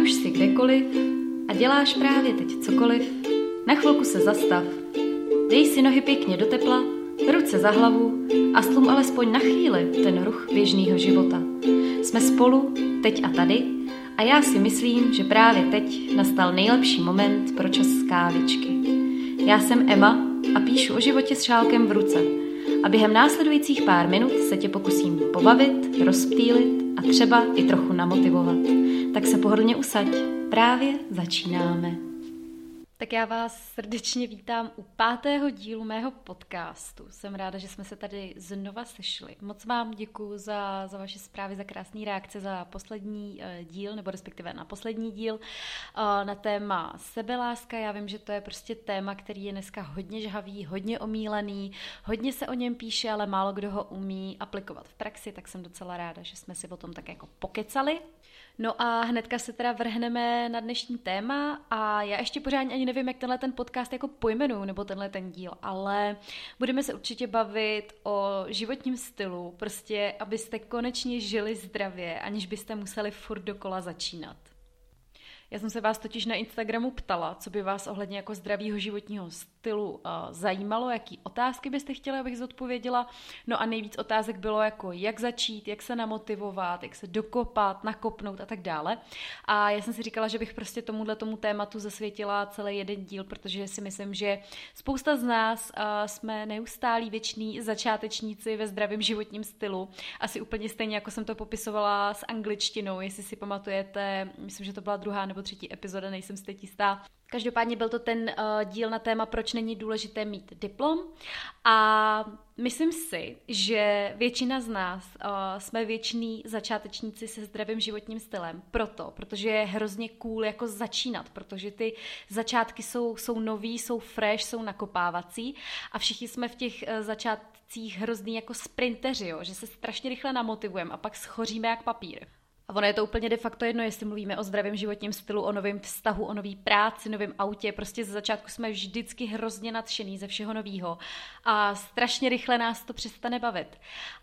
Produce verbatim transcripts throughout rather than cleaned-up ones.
už jsi kdekoliv a děláš právě teď cokoliv, na chvilku se zastav. Dej si nohy pěkně do tepla, ruce za hlavu a stlum alespoň na chvíli ten ruch běžného života. Jsme spolu, teď a tady, a já si myslím, že právě teď nastal nejlepší moment pro čas kávičky. Já jsem Emma a píšu o životě s šálkem v ruce. A během následujících pár minut se tě pokusím pobavit, rozptýlit a třeba i trochu namotivovat. Tak se pohodlně usaď, právě začínáme. Tak já vás srdečně vítám u pátého dílu mého podcastu. Jsem ráda, že jsme se tady znova sešli. Moc vám děkuju za, za vaše zprávy, za krásné reakce za poslední uh, díl, nebo respektive na poslední díl uh, na téma sebeláska. Já vím, že to je prostě téma, který je dneska hodně žhavý, hodně omílaný, hodně se o něm píše, ale málo kdo ho umí aplikovat v praxi, tak jsem docela ráda, že jsme si o tom tak jako pokecali. No a hnedka se teda vrhneme na dnešní téma a já ještě pořádně ani nevím, jak tenhle ten podcast jako pojmenuju, nebo tenhle ten díl, ale budeme se určitě bavit o životním stylu, prostě abyste konečně žili zdravě, aniž byste museli furt dokola začínat. Já jsem se vás totiž na Instagramu ptala, co by vás ohledně jako zdravého životního stylu uh, zajímalo, jaký otázky byste chtěli, abych zodpověděla. No a nejvíc otázek bylo jako jak začít, jak se namotivovat, jak se dokopat, nakopnout a tak dále. A já jsem si říkala, že bych prostě tomuhle tomu tématu zasvětila celý jeden díl, protože si myslím, že spousta z nás uh, jsme neustálí věční začátečníci ve zdravém životním stylu. Asi úplně stejně, jako jsem to popisovala s angličtinou, jestli si pamatujete, myslím, že to byla druhá nebo třetí epizoda, nejsem si teď jistá. Každopádně byl to ten uh, díl na téma, proč není důležité mít diplom a myslím si, že většina z nás uh, jsme věční začátečníci se zdravým životním stylem. Proto, protože je hrozně cool jako začínat, protože ty začátky jsou, jsou nový, jsou fresh, jsou nakopávací a všichni jsme v těch uh, začátcích hrozný jako sprinteři, jo? Že se strašně rychle namotivujeme a pak schoříme jak papír. A ono je to úplně de facto jedno, jestli mluvíme o zdravém životním stylu, o novém vztahu, o nový práci, novém autě. Prostě ze začátku jsme vždycky hrozně nadšený ze všeho novýho a strašně rychle nás to přestane bavit.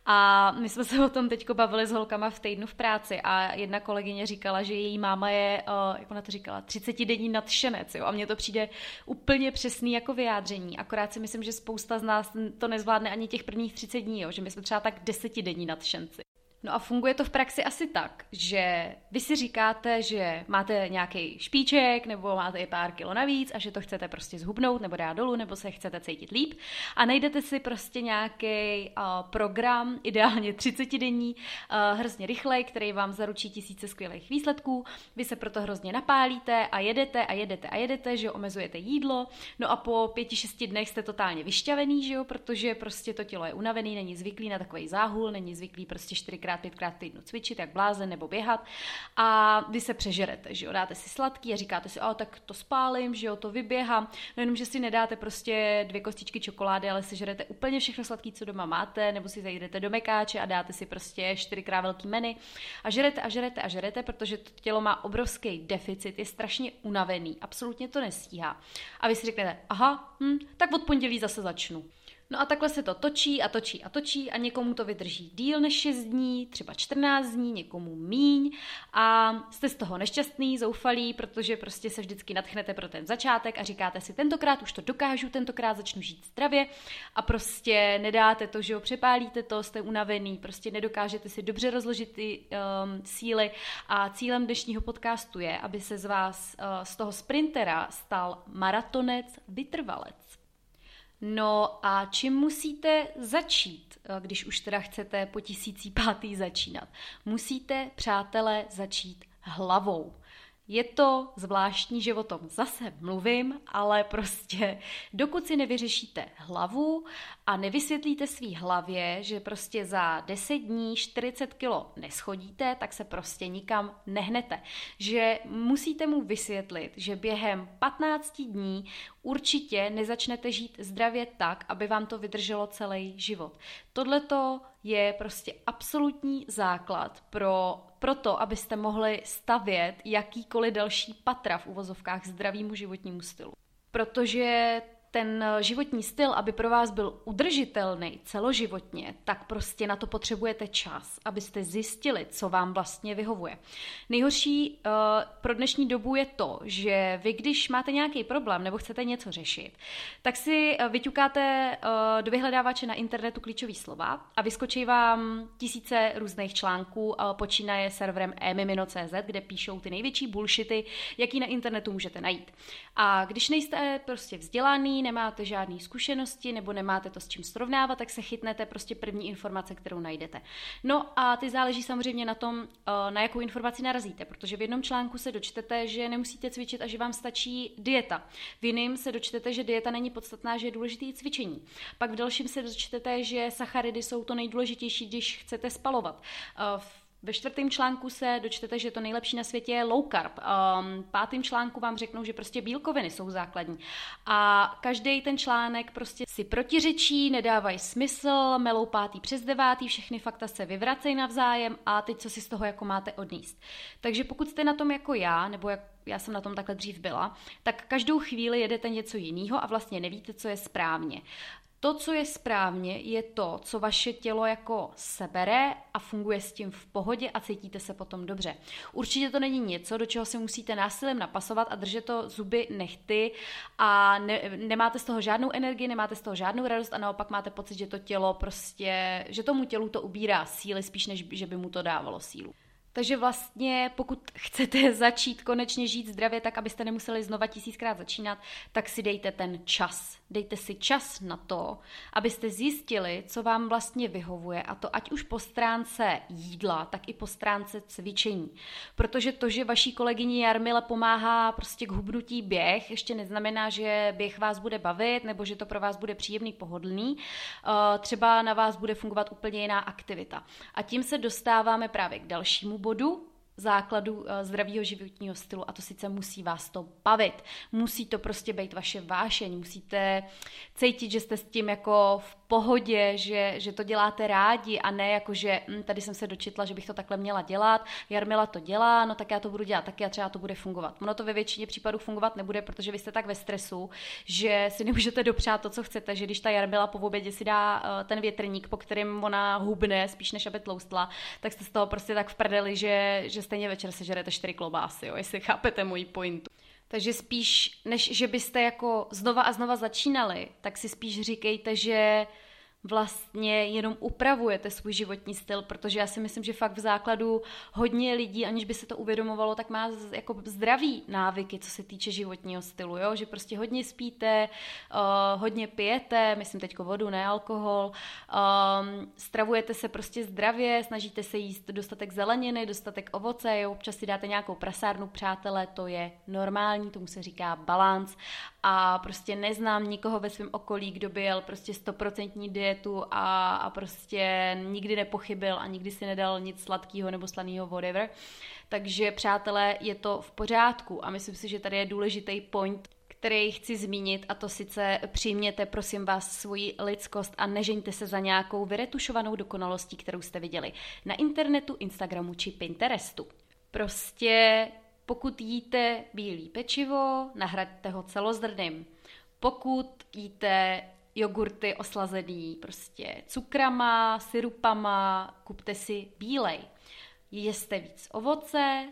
A my jsme se o tom teďko bavili s holkama v týdnu v práci a jedna kolegyně říkala, že její máma je, jak ona to říkala, třicetidenní nadšenec. Jo? A mně to přijde úplně přesný jako vyjádření. Akorát si myslím, že spousta z nás to nezvládne ani těch prvních třicet dní, jo? Že my jsme třeba tak desetidenní nadšenci. No a funguje to v praxi asi tak, že vy si říkáte, že máte nějaký špiček nebo máte i pár kilo navíc a že to chcete prostě zhubnout nebo dát dolů nebo se chcete cítit líp a najdete si prostě nějaký uh, program, ideálně třicetidenní, uh, hrozně rychlej, který vám zaručí tisíce skvělých výsledků. Vy se proto hrozně napálíte a jedete a jedete a jedete, že omezujete jídlo. No a po pěti, šesti dnech jste totálně vyšťavený, že jo, protože prostě to tělo je unavený, není zvyklý na takový záhul, není zvyklý prostě čtyřikrát pětkrát týdnu cvičit, jak blázen nebo běhat a vy se přežerete, že jo, dáte si sladký a říkáte si, a tak to spálím, že jo, to vyběhám, no jenom, že si nedáte prostě dvě kostičky čokolády, ale si žerete úplně všechno sladký, co doma máte, nebo si zajdete do mekáče a dáte si prostě čtyřikrát velký menu a žerete a žerete a žerete, protože to tělo má obrovský deficit, je strašně unavený, absolutně to nestíhá. A vy si řeknete, aha, hm, tak od pondělí zase začnu. No a takhle se to točí a točí a točí a někomu to vydrží díl než šest dní, třeba čtrnáct dní, někomu míň a jste z toho nešťastný, zoufalí, protože prostě se vždycky nadchnete pro ten začátek a říkáte si, tentokrát už to dokážu, tentokrát začnu žít zdravě a prostě nedáte to, že jo, přepálíte to, jste unavený, prostě nedokážete si dobře rozložit ty um, síly a cílem dnešního podcastu je, aby se z vás uh, z toho sprintera stal maratonec, vytrvalec. No a čím musíte začít, když už teda chcete po tisící pátý začínat? Musíte, přátelé, začít hlavou. Je to zvláštní, že o tom zase mluvím, ale prostě dokud si nevyřešíte hlavu a nevysvětlíte svý hlavě, že prostě za deset dní čtyřicet kilo neschodíte, tak se prostě nikam nehnete. Že musíte mu vysvětlit, že během patnáct dní určitě nezačnete žít zdravě tak, aby vám to vydrželo celý život. Tohleto je prostě absolutní základ pro, pro to, abyste mohli stavět jakýkoliv další patra v uvozovkách zdravému životnímu stylu. Protože ten životní styl, aby pro vás byl udržitelný celoživotně, tak prostě na to potřebujete čas, abyste zjistili, co vám vlastně vyhovuje. Nejhorší uh, pro dnešní dobu je to, že vy, když máte nějaký problém nebo chcete něco řešit, tak si vyťukáte uh, do vyhledávače na internetu klíčový slova a vyskočí vám tisíce různých článků, uh, počínaje serverem e mimino tečka cé zet, kde píšou ty největší bullshity, jaký na internetu můžete najít. A když nejste prostě vzdělaný, nemáte žádné zkušenosti nebo nemáte to s čím srovnávat, tak se chytnete prostě první informace, kterou najdete. No a ty záleží samozřejmě na tom, na jakou informaci narazíte, protože v jednom článku se dočtete, že nemusíte cvičit a že vám stačí dieta. V jiném se dočtete, že dieta není podstatná, že je důležité cvičení. Pak v dalším se dočtete, že sacharidy jsou to nejdůležitější, když chcete spalovat. Ve čtvrtém článku se dočtete, že to nejlepší na světě je low carb. Um, pátým článku vám řeknou, že prostě bílkoviny jsou základní. A každý ten článek prostě si protiřečí, nedávají smysl, melou pátý přes devátý, všechny fakta se vyvracejí navzájem a teď co si z toho jako máte odníst. Takže pokud jste na tom jako já, nebo jak já jsem na tom takhle dřív byla, tak každou chvíli jedete něco jiného a vlastně nevíte, co je správně. To, co je správně, je to, co vaše tělo jako sebere a funguje s tím v pohodě a cítíte se potom dobře. Určitě to není něco, do čeho si musíte násilím napasovat a držet to zuby nehty a ne, nemáte z toho žádnou energii, nemáte z toho žádnou radost a naopak máte pocit, že to tělo prostě, že tomu tělu to ubírá síly spíš, než že by mu to dávalo sílu. Takže vlastně pokud chcete začít konečně žít zdravě tak, abyste nemuseli znova tisíckrát začínat, tak si dejte ten čas. Dejte si čas na to, abyste zjistili, co vám vlastně vyhovuje, a to ať už po stránce jídla, tak i po stránce cvičení. Protože to, že vaší kolegyni Jarmile pomáhá prostě k hubnutí běh, ještě neznamená, že běh vás bude bavit nebo že to pro vás bude příjemný, pohodlný. Třeba na vás bude fungovat úplně jiná aktivita. A tím se dostáváme právě k dalšímu bodu, základu zdravého životního stylu, a to sice musí vás to bavit. Musí to prostě být vaše vášeň, musíte cítit, že jste s tím jako v pohodě, že, že to děláte rádi a ne jako, že hm, tady jsem se dočetla, že bych to takhle měla dělat, Jarmila to dělá, no tak já to budu dělat taky a třeba to bude fungovat. Ono to ve většině případů fungovat nebude, protože vy jste tak ve stresu, že si nemůžete dopřát to, co chcete, že když ta Jarmila po obědě si dá uh, ten větrník, po kterém ona hubne, spíš než aby tloustla, tak jste z toho prostě tak v prdeli, že, že stejně večer sežerete čtyři klobásy, jo, jestli chápete moji pointu. Takže spíš, než že byste jako znova a znova začínali, tak si spíš říkejte, že vlastně jenom upravujete svůj životní styl, protože já si myslím, že fakt v základu hodně lidí, aniž by se to uvědomovalo, tak má jako zdravý návyky, co se týče životního stylu, jo? Že prostě hodně spíte, uh, hodně pijete, myslím teďko vodu, ne alkohol, um, stravujete se prostě zdravě, snažíte se jíst dostatek zeleniny, dostatek ovoce, jo? Občas si dáte nějakou prasárnu, přátelé, to je normální, tomu se říká balanc a prostě neznám nikoho ve svém okolí, kdo by jel prostě stoprocentní dietu a, a prostě nikdy nepochybil a nikdy si nedal nic sladkého nebo slaného, whatever. Takže přátelé, je to v pořádku a myslím si, že tady je důležitý point, který chci zmínit, a to sice přijměte, prosím vás, svoji lidskost a nežeňte se za nějakou vyretušovanou dokonalostí, kterou jste viděli na internetu, Instagramu či Pinterestu. Prostě pokud jíte bílý pečivo, nahraďte ho celozrnným. Pokud jíte jogurty oslazený prostě cukrama, syrupama, kupte si bílej. Jeste víc ovoce,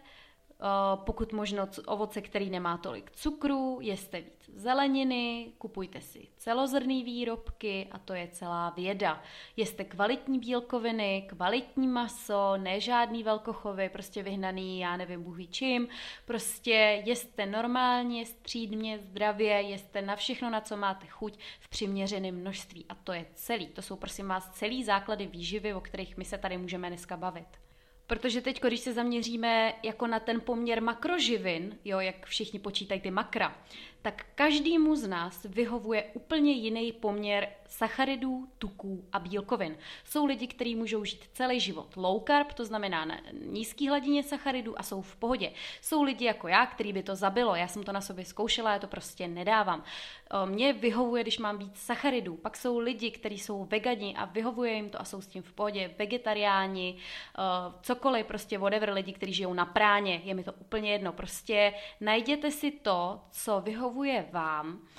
pokud možno ovoce, který nemá tolik cukru, jeste víc zeleniny, kupujte si celozrnný výrobky a to je celá věda. Jeste kvalitní bílkoviny, kvalitní maso, ne žádný velkochovy, prostě vyhnaný, já nevím, bůh ví čím. Prostě jeste normálně, střídmě, zdravě, jeste na všechno, na co máte chuť v přiměřeném množství a to je celý. To jsou prosím vás celý základy výživy, o kterých my se tady můžeme dneska bavit. Protože teď, když se zaměříme jako na ten poměr makroživin, jo, jak všichni počítají ty makra, tak každému z nás vyhovuje úplně jiný poměr sacharidů, tuků a bílkovin. Jsou lidi, kteří můžou žít celý život low carb, to znamená na nízký hladině sacharidů a jsou v pohodě. Jsou lidi jako já, který by to zabilo, já jsem to na sobě zkoušela, já to prostě nedávám. Mně vyhovuje, když mám víc sacharidů. Pak jsou lidi, kteří jsou vegani a vyhovuje jim to a jsou s tím v pohodě, vegetariáni, cokoliv, prostě whatever, lidi, kteří žijou na práně, je mi to úplně jedno. Prostě najděte si to, co vyhovuje vám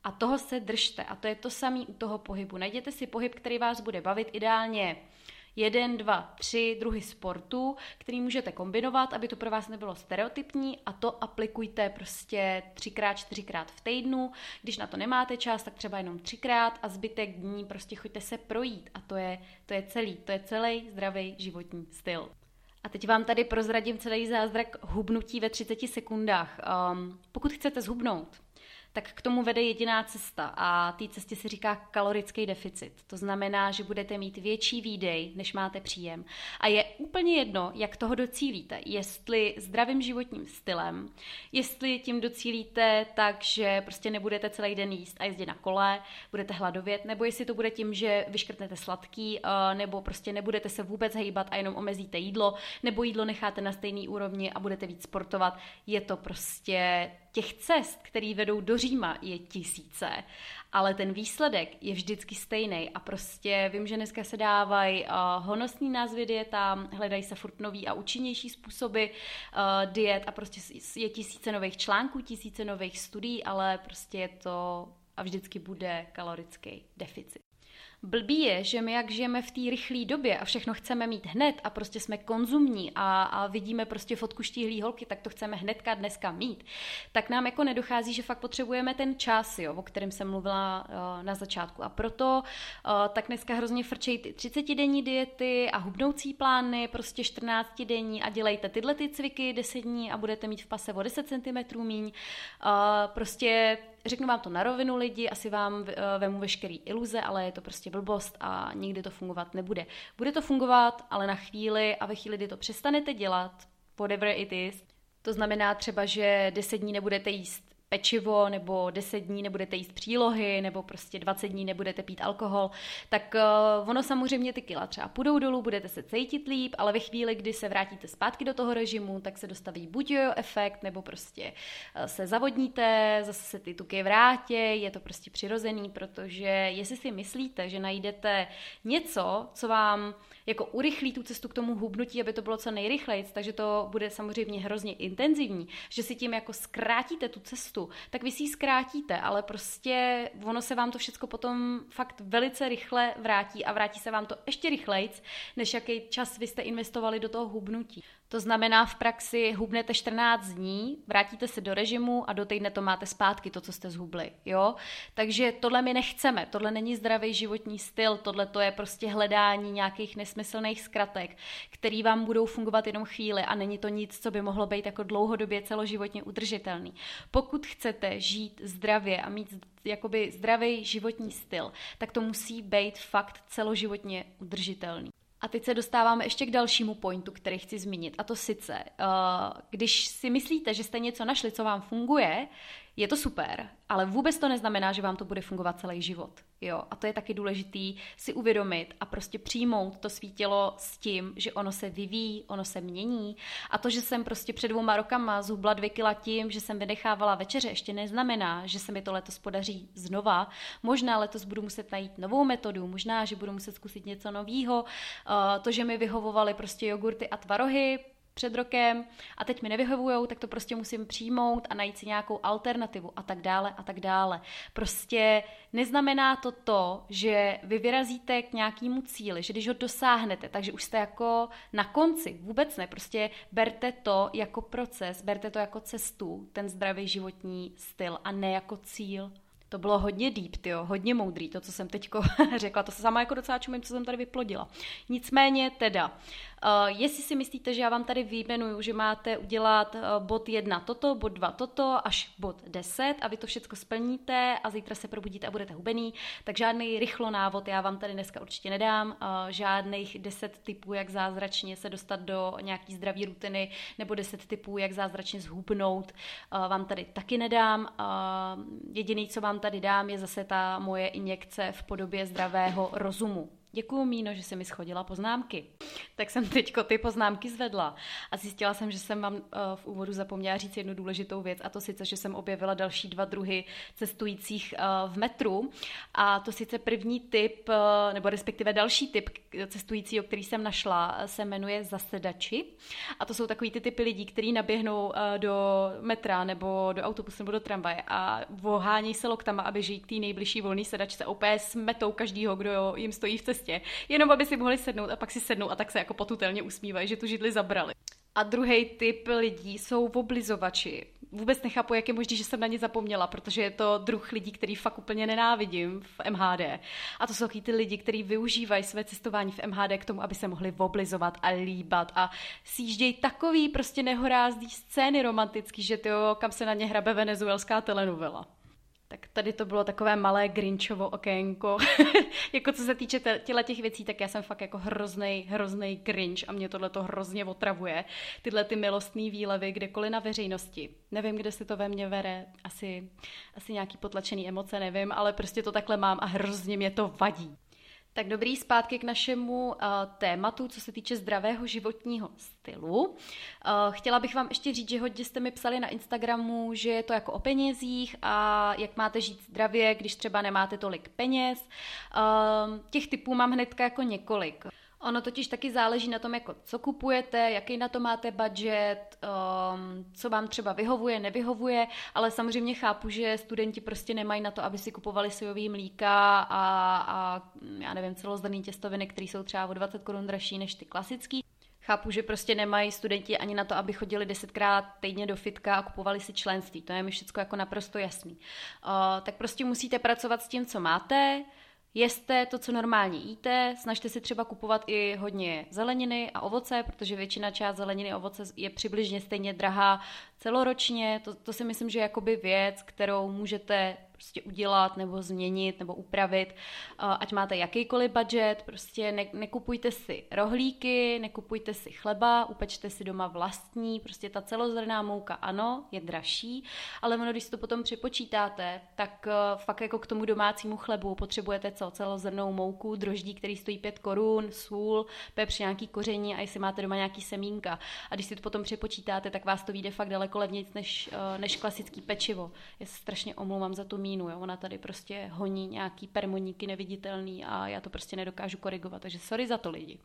A toho se držte. A to je to samé u toho pohybu. Najděte si pohyb, který vás bude bavit, ideálně jeden, dva, tři druhy sportu, který můžete kombinovat, aby to pro vás nebylo stereotypní, a to aplikujte prostě třikrát, čtyřikrát v týdnu. Když na to nemáte čas, tak třeba jenom třikrát a zbytek dní prostě choďte se projít. A to je, to je celý, to je celý zdravý životní styl. A teď vám tady prozradím celý zázrak hubnutí ve třiceti sekundách. Um, pokud chcete zhubnout, tak k tomu vede jediná cesta a té cestě se říká kalorický deficit. To znamená, že budete mít větší výdej, než máte příjem. A je úplně jedno, jak toho docílíte. Jestli zdravým životním stylem, jestli tím docílíte tak, že prostě nebudete celý den jíst a jezdit na kole, budete hladovět, nebo jestli to bude tím, že vyškrtnete sladký, nebo prostě nebudete se vůbec hejbat a jenom omezíte jídlo, nebo jídlo necháte na stejný úrovni a budete víc sportovat. Je to prostě těch cest, které vedou do Říma, je tisíce, ale ten výsledek je vždycky stejný a prostě vím, že dneska se dávají uh, honosný názvy dietám, hledají se furt nový a účinnější způsoby uh, diet a prostě je tisíce nových článků, tisíce nových studií, ale prostě je to a vždycky bude kalorický deficit. Blbý je, že my jak žijeme v té rychlé době a všechno chceme mít hned a prostě jsme konzumní a, a vidíme prostě fotku štíhlý holky, tak to chceme hnedka dneska mít, tak nám jako nedochází, že fakt potřebujeme ten čas, jo, o kterém jsem mluvila uh, na začátku. A proto uh, tak dneska hrozně frčejí ty třicetidenní diety a hubnoucí plány, prostě čtrnáctidenní a dělejte tyhle ty cviky deset dní a budete mít v pase o deset centimetrů míň. Uh, prostě řeknu vám to na rovinu lidi, asi vám uh, vemu veškerý iluze, ale je to prostě blbost a nikdy to fungovat nebude. Bude to fungovat, ale na chvíli a ve chvíli, kdy to přestanete dělat, whatever it is, to znamená třeba, že deset dní nebudete jíst pečivo, nebo deset dní nebudete jíst přílohy, nebo prostě dvacet dní nebudete pít alkohol, tak uh, ono samozřejmě ty kila třeba půjdou dolů, budete se cítit líp, ale ve chvíli, kdy se vrátíte zpátky do toho režimu, tak se dostaví buď jojo efekt, nebo prostě uh, se zavodníte, zase se ty tuky vrátí, je to prostě přirozený, protože jestli si myslíte, že najdete něco, co vám jako urychlí tu cestu k tomu hubnutí, aby to bylo co nejrychlejc, takže to bude samozřejmě hrozně intenzivní, že si tím jako zkrátíte tu cestu, tak vy si ji zkrátíte, ale prostě ono se vám to všechno potom fakt velice rychle vrátí a vrátí se vám to ještě rychlejc, než jaký čas vy jste investovali do toho hubnutí. To znamená, v praxi hubnete čtrnáct dní, vrátíte se do režimu a do týdne to máte zpátky, to, co jste zhubli, jo? Takže tohle my nechceme, tohle není zdravý životní styl, tohle to je prostě hledání nějakých nesmyslných zkratek, který vám budou fungovat jenom chvíli a není to nic, co by mohlo být jako dlouhodobě celoživotně udržitelný. Pokud chcete žít zdravě a mít jakoby zdravý životní styl, tak to musí být fakt celoživotně udržitelný. A teď se dostáváme ještě k dalšímu pointu, který chci zmínit. A to sice, když si myslíte, že jste něco našli, co vám funguje, je to super, ale vůbec to neznamená, že vám to bude fungovat celý život. Jo? A to je taky důležitý si uvědomit a prostě přijmout to svý tělo s tím, že ono se vyvíjí, ono se mění. A to, že jsem prostě před dvouma rokama zhubla dvě kila tím, že jsem vynechávala večeře, ještě neznamená, že se mi to letos podaří znova. Možná letos budu muset najít novou metodu, možná, že budu muset zkusit něco novýho. To, že mi vyhovovaly prostě jogurty a tvarohy před rokem a teď mi nevyhovujou, tak to prostě musím přijmout a najít si nějakou alternativu a tak dále a tak dále. Prostě neznamená to to, že vy vyrazíte k nějakému cíli, že když ho dosáhnete, takže už jste jako na konci, vůbec ne, prostě berte to jako proces, berte to jako cestu, ten zdravý životní styl a ne jako cíl. To bylo hodně deep, tyjo, hodně moudrý, to, co jsem teďko řekla, to se sama jako docela čumím, co jsem tady vyplodila. Nicméně teda, uh, jestli si myslíte, že já vám tady vyjmenuju, že máte udělat uh, bod jedna toto, bod dva toto, až bod deset a vy to všechno splníte a zítra se probudíte a budete hubený, tak žádný rychlo návod já vám tady dneska určitě nedám, uh, žádných deset tipů, jak zázračně se dostat do nějaký zdravý rutiny, nebo deset tipů, jak zázračně zhubnout, uh, vám tady taky nedám. Uh, jediný, co vám tady dám, je zase ta moje injekce v podobě zdravého rozumu. Děkuju, Míno, že jsi mi schodila poznámky. Tak jsem teďko ty poznámky zvedla a zjistila jsem, že jsem vám uh, v úvodu zapomněla říct jednu důležitou věc, a to sice, že jsem objevila další dva druhy cestujících uh, v metru, a to sice první typ, uh, nebo respektive další typ cestujícího, který jsem našla, se jmenuje zasedači, a to jsou takový ty typy lidí, kteří naběhnou uh, do metra nebo do autobusu nebo do tramvaje a vohánějí se loktama a běží k té nejbližší volné sedačce, opět smetou každýho, kdo jim stojí v cestě, jenom aby si mohli sednout, a pak si sednou a tak se jako potutelně usmívají, že tu židli zabrali. A druhý typ lidí jsou oblizovači. Vůbec nechápu, jak je možné, že jsem na ně zapomněla, protože je to druh lidí, který fakt úplně nenávidím v M H D. A to jsou ty lidi, kteří využívají své cestování v M H D k tomu, aby se mohli oblizovat a líbat a sjíždějí takový prostě nehorázdý scény romantický, že tyjo, kam se na ně hrabe venezuelská telenovela. Tak tady to bylo takové malé Grinchovo okénko. Jako co se týče těchto těch věcí, tak já jsem fakt jako hroznej, hroznej Grinch a mě tohle to hrozně otravuje. Tyhle ty milostný výlevy kdekoliv na veřejnosti. Nevím, kde se to ve mně vere, asi, asi nějaký potlačený emoce, nevím, ale prostě to takhle mám a hrozně mě to vadí. Tak dobrý, zpátky k našemu uh, tématu, co se týče zdravého životního stylu. Uh, chtěla bych vám ještě říct, že hodně jste mi psali na Instagramu, že je to jako o penězích a jak máte žít zdravě, když třeba nemáte tolik peněz. Uh, těch typů mám hnedka jako několik. Ono totiž taky záleží na tom, jako co kupujete, jaký na to máte budget, um, co vám třeba vyhovuje, nevyhovuje, ale samozřejmě chápu, že studenti prostě nemají na to, aby si kupovali sojový mlíka a, a já nevím, celozrnný těstoviny, které jsou třeba o dvacet korun dražší než ty klasický. Chápu, že prostě nemají studenti ani na to, aby chodili desetkrát týdně do fitka a kupovali si členství. To je mi všechno jako naprosto jasný. Uh, tak prostě musíte pracovat s tím, co máte. Jeste to, co normálně jíte, snažte si třeba kupovat i hodně zeleniny a ovoce, protože většina část zeleniny a ovoce je přibližně stejně drahá celoročně. To, to si myslím, že je jakoby věc, kterou můžete prostě udělat nebo změnit nebo upravit, ať máte jakýkoliv budget, prostě ne, nekupujte si rohlíky, nekupujte si chleba, upečte si doma vlastní, prostě ta celozrnná mouka ano, je dražší, ale ono, když si to potom připočítáte, tak fakt jako k tomu domácímu chlebu potřebujete co? Celozrnnou mouku, droždí, který stojí pět korun, sůl, pepř, nějaký koření a jestli máte doma nějaký semínka. A když si to potom připočítáte, tak vás to vyjde fakt daleko levnějc než, než klasický pečivo. Já se strašně omlouvám za tu mínu, jo? Ona tady prostě honí nějaký permoníky neviditelný a já to prostě nedokážu korigovat, takže sorry za to lidi.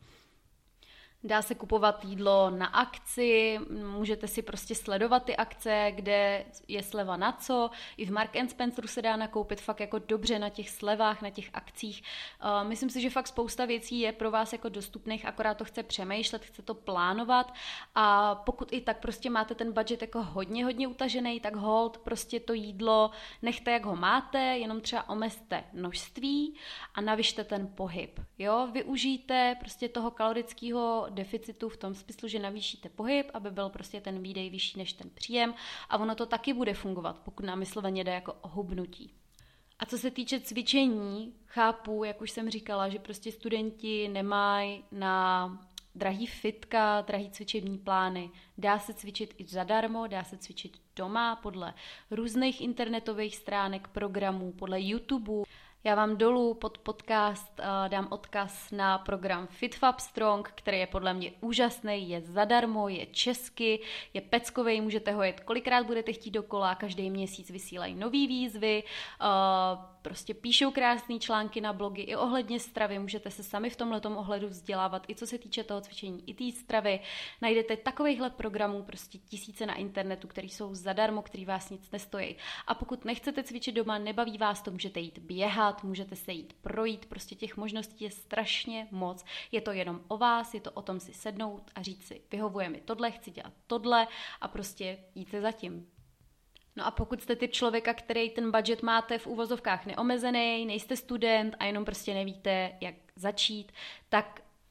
Dá se kupovat jídlo na akci, můžete si prostě sledovat ty akce, kde je sleva na co. I v Mark and Spenceru se dá nakoupit fakt jako dobře na těch slevách, na těch akcích. Uh, myslím si, že fakt spousta věcí je pro vás jako dostupných, akorát to chce přemýšlet, chce to plánovat a pokud i tak prostě máte ten budget jako hodně, hodně utažený, tak hold prostě to jídlo nechte, jak ho máte, jenom třeba omezte množství a navyšte ten pohyb. Jo? Využijte prostě toho kalorického deficitu v tom smyslu, že navýšíte pohyb, aby byl prostě ten výdej vyšší než ten příjem a ono to taky bude fungovat, pokud nám vysloveně jde jako o hubnutí. A co se týče cvičení, chápu, jak už jsem říkala, že prostě studenti nemají na drahý fitka, drahý cvičební plány. Dá se cvičit i zadarmo, dá se cvičit doma podle různých internetových stránek, programů, podle YouTube. Já vám dolů pod podcast uh, dám odkaz na program FitFab Strong, který je podle mě úžasný, je zadarmo, je česky, je peckovej, můžete ho jet kolikrát budete chtít dokola, každý měsíc vysílají nový výzvy, uh, prostě píšou krásný články na blogy i ohledně stravy, můžete se sami v tomhletom ohledu vzdělávat, i co se týče toho cvičení, i té stravy. Najdete takovýchhle programů prostě tisíce na internetu, který jsou zadarmo, který vás nic nestojí. A pokud nechcete cvičit doma, nebaví vás to, můžete jít běhat, můžete se jít projít, prostě těch možností je strašně moc. Je to jenom o vás, je to o tom si sednout a říct si, vyhovuje mi tohle, chci dělat tohle a prostě jít se zatím. No a pokud jste typ člověka, který ten budget máte v úvozovkách neomezený, nejste student a jenom prostě nevíte, jak začít, tak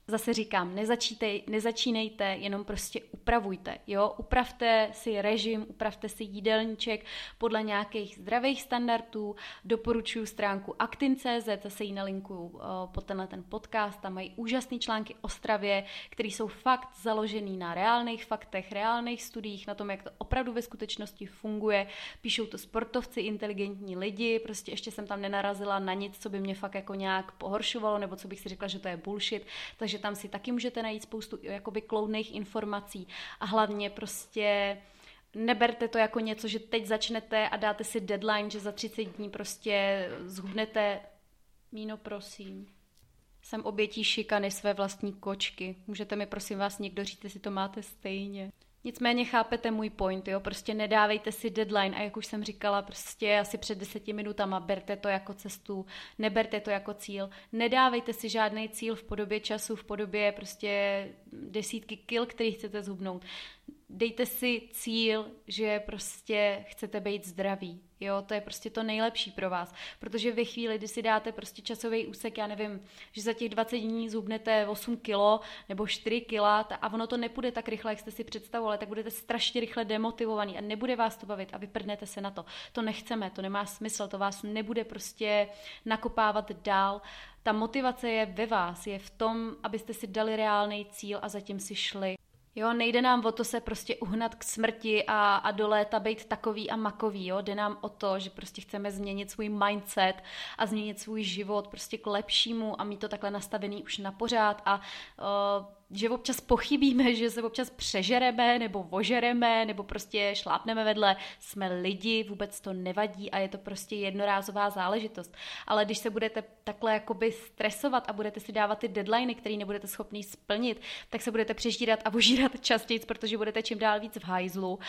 zase říkám, nezačítej, nezačínejte, jenom prostě upravujte, jo, upravte si režim, upravte si jídelníček podle nějakých zdravých standardů, doporučuji stránku aktin tečka cé zet, zase ji nalinkuju uh, pod tenhle ten podcast, tam mají úžasné články o stravě, které jsou fakt založený na reálných faktech, reálných studiích, na tom, jak to opravdu ve skutečnosti funguje, píšou to sportovci, inteligentní lidi, prostě ještě jsem tam nenarazila na nic, co by mě fakt jako nějak pohoršovalo, nebo co bych si řekla, že to je bullshit, takže tam si taky můžete najít spoustu jakoby kloudných informací a hlavně prostě neberte to jako něco, že teď začnete a dáte si deadline, že za třicet dní prostě zhubnete. Míno, prosím. Jsem obětí šikany své vlastní kočky. Můžete mi prosím vás někdo říct, jestli to máte stejně. Nicméně chápete můj point, jo, prostě nedávejte si deadline a jak už jsem říkala, prostě asi před deseti minutama, berte to jako cestu, neberte to jako cíl, nedávejte si žádný cíl v podobě času, v podobě prostě desítky kil, který chcete zhubnout. Dejte si cíl, že prostě chcete být zdraví, jo, to je prostě to nejlepší pro vás, protože ve chvíli, kdy si dáte prostě časový úsek, já nevím, že za těch dvacet dní zhubnete osm kilo nebo čtyři kila a ono to nepůjde tak rychle, jak jste si představovali, tak budete strašně rychle demotivovaný a nebude vás to bavit a vyprdnete se na to. To nechceme, to nemá smysl, to vás nebude prostě nakopávat dál. Ta motivace je ve vás, je v tom, abyste si dali reálný cíl a zatím si šli. Jo, nejde nám o to se prostě uhnat k smrti a, a do léta být takový a makový, jo, jde nám o to, že prostě chceme změnit svůj mindset a změnit svůj život prostě k lepšímu a mít to takhle nastavený už na pořád a uh, že občas pochybíme, že se občas přežereme nebo ožereme nebo prostě šlápneme vedle, jsme lidi, vůbec to nevadí a je to prostě jednorázová záležitost. Ale když se budete takhle jakoby stresovat a budete si dávat ty deadliny, které nebudete schopný splnit, tak se budete přežírat a ožírat častěji, protože budete čím dál víc v hajzlu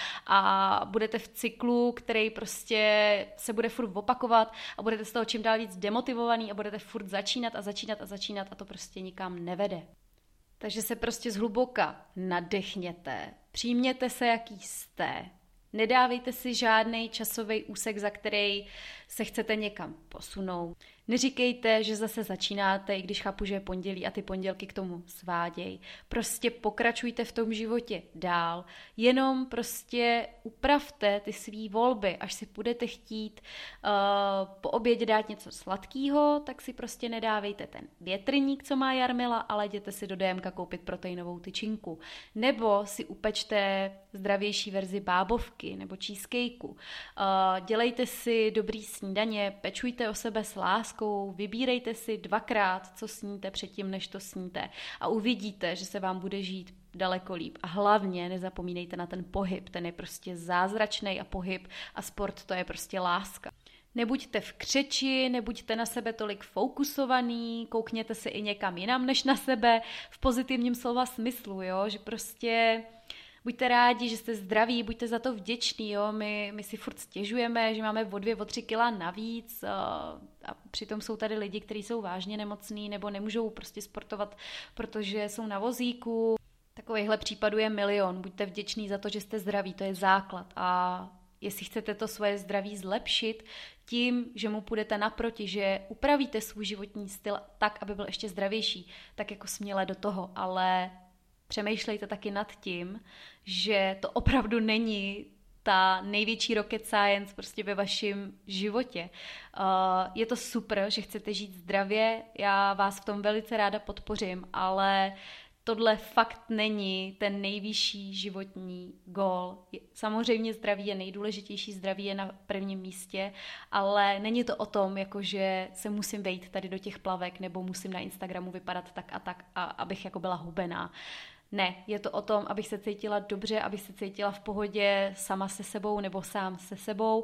a budete v cyklu, který prostě se bude furt opakovat a budete z toho čím dál víc demotivovaný a budete furt začínat a začínat a začínat a to prostě nikam nevede. Takže se prostě zhluboka nadechněte, přijměte se, jaký jste, nedávejte si žádný časový úsek, za který se chcete někam posunout. Neříkejte, že zase začínáte, i když chápu, že je pondělí a ty pondělky k tomu sváděj. Prostě pokračujte v tom životě dál. Jenom prostě upravte ty svý volby. Až si budete chtít uh, po obědě dát něco sladkého, tak si prostě nedávejte ten větrník, co má Jarmila, ale jděte si do dé emka koupit proteinovou tyčinku. Nebo si upečte zdravější verzi bábovky nebo cheesecakeu. Uh, dělejte si dobrý snídaně, pečujte o sebe s láskou, vybírejte si dvakrát, co sníte předtím, než to sníte a uvidíte, že se vám bude žít daleko líp. A hlavně nezapomínejte na ten pohyb, ten je prostě zázračný a pohyb a sport to je prostě láska. Nebuďte v křeči, nebuďte na sebe tolik fokusovaný, koukněte se i někam jinam než na sebe v pozitivním slova smyslu, jo, že prostě buďte rádi, že jste zdraví, buďte za to vděční, jo? My, my si furt stěžujeme, že máme o dvě, o tři kila navíc a, a přitom jsou tady lidi, kteří jsou vážně nemocní nebo nemůžou prostě sportovat, protože jsou na vozíku. Takovýchhle případů je milion. Buďte vděční za to, že jste zdraví, to je základ. A jestli chcete to svoje zdraví zlepšit tím, že mu půjdete naproti, že upravíte svůj životní styl tak, aby byl ještě zdravější, tak jako směle do toho, ale přemýšlejte taky nad tím, že to opravdu není ta největší rocket science prostě ve vašem životě. Uh, je to super, že chcete žít zdravě, já vás v tom velice ráda podpořím, ale tohle fakt není ten nejvyšší životní gól. Samozřejmě zdraví je nejdůležitější, zdraví je na prvním místě, ale není to o tom, jakože se musím vejít tady do těch plavek nebo musím na Instagramu vypadat tak a tak, a abych jako byla hubená. Ne, je to o tom, abych se cítila dobře, abych se cítila v pohodě sama se sebou nebo sám se sebou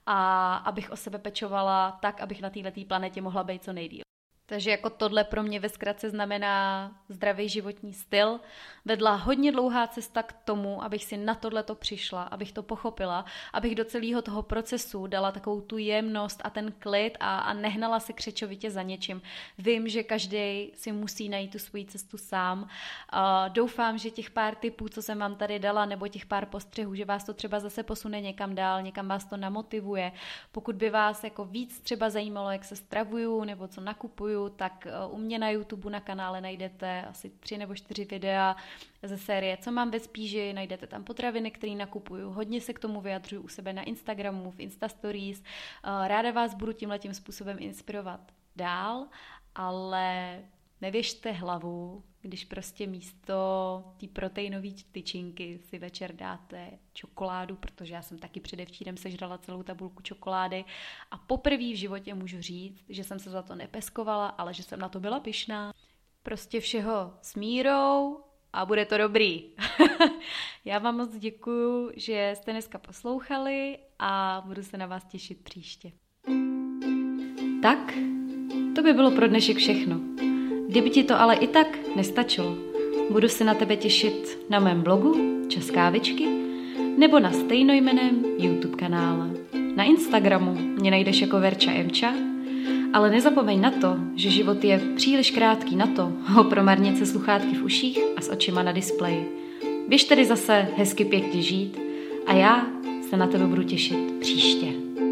a abych o sebe pečovala tak, abych na této planetě mohla být co nejdýl. Takže jako tohle pro mě ve zkratce znamená zdravý životní styl. Vedla hodně dlouhá cesta k tomu, abych si na tohleto přišla, abych to pochopila, abych do celého toho procesu dala takovou tu jemnost a ten klid a, a nehnala se křečovitě za něčím. Vím, že každý si musí najít tu svoji cestu sám. Uh, doufám, že těch pár tipů, co jsem vám tady dala, nebo těch pár postřehů, že vás to třeba zase posune někam dál, někam vás to namotivuje. Pokud by vás jako víc třeba zajímalo, jak se stravuju nebo co nakupuju, nakupuju, tak u mě na YouTube na kanále najdete asi tři nebo čtyři videa ze série Co mám ve spíži, najdete tam potraviny, které nakupuju, hodně se k tomu vyjadřuju u sebe na Instagramu, v Instastories, ráda vás budu tímhletím způsobem inspirovat dál, ale nevěžte hlavu, když prostě místo té proteinové tyčinky si večer dáte čokoládu, protože já jsem taky předevčírem sežrala celou tabulku čokolády a poprvé v životě můžu říct, že jsem se za to nepeskovala, ale že jsem na to byla pyšná. Prostě všeho s mírou a bude to dobrý. Já vám moc děkuju, že jste dneska poslouchali a budu se na vás těšit příště. Tak, to by bylo pro dnešek všechno. Kdyby ti to ale i tak nestačilo, budu se na tebe těšit na mém blogu Čas kávičky nebo na stejnojmenném YouTube kanále. Na Instagramu mě najdeš jako Verča Emča, ale nezapomeň na to, že život je příliš krátký na to ho promarnit se sluchátky v uších a s očima na displeji. Běž tedy zase hezky pěkně žít a já se na tebe budu těšit příště.